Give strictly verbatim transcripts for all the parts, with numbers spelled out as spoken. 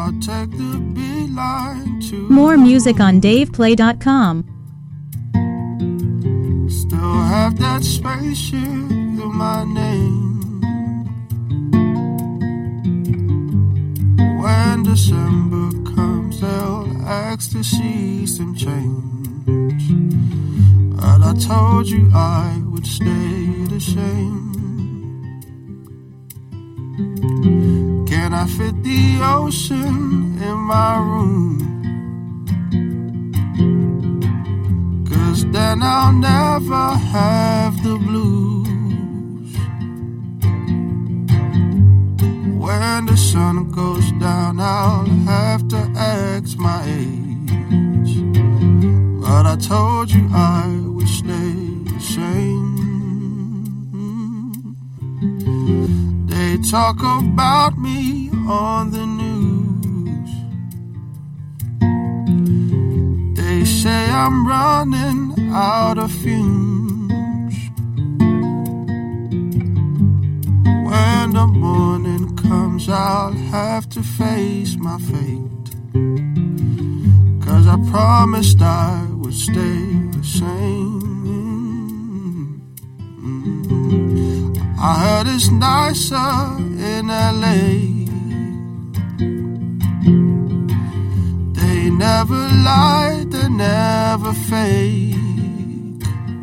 I'll take the beeline to More music on dave play dot com. Still have that spaceship in my name. When December comes, they'll ask to see some change. But I told you I would stay the same. Can I fit the ocean in my room? Cause then I'll never have the blues. When the sun goes down, I'll have to ask my age. But I told you I would stay the same. They talk about me on the news. They say I'm running out of fumes. When the morning comes, I'll have to face my fate. Cause I promised I would stay the same. I heard it's nicer in L A. They never lie, they never fake.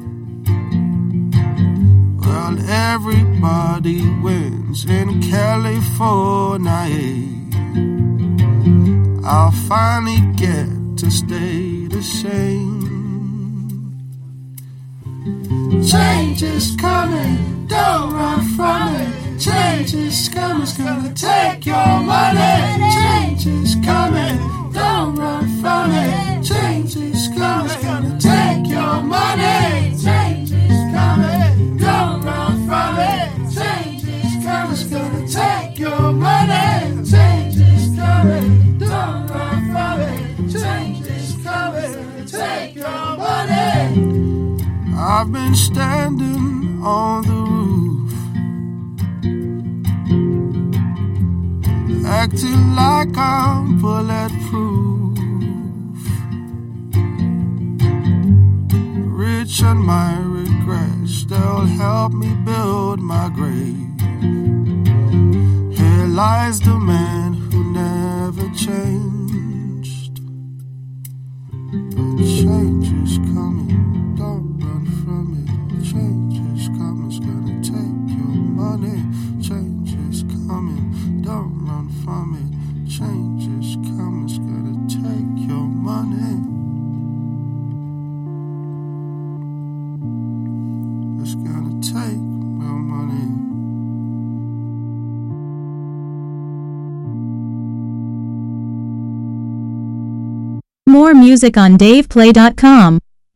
Well, everybody wins in California. I'll finally get to stay the same. Change is coming, don't run from it. Change is coming, it's gonna take your money. Change is coming, don't run from it. Change is coming, it's gonna take your money. Change is coming, don't run from it. Change is coming, it's gonna take your money. Change is coming, don't run from it. Change is coming, it's gonna take your money. I've been standing on the roof, acting like I'm bulletproof. Rich on my regrets, they'll help me build my grave. Here lies the man who never changed. But change is coming, don't run from it. Change is coming, it's gonna take your money. Change is coming, don't run from it. Change is coming, it's gonna take your money. It's gonna take your money. More music on dave play dot com.